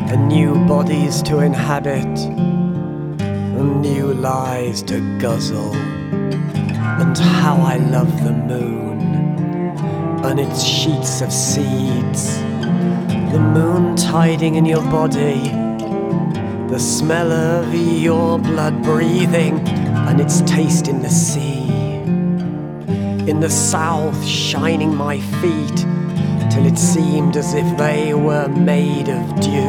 and new bodies to inhabit, and new lies to guzzle. And how I love the moon and its sheets of seeds, the moon tiding in your body, the smell of your blood breathing, and its taste in the sea. In the south, shining my feet till it seemed as if they were made of dew.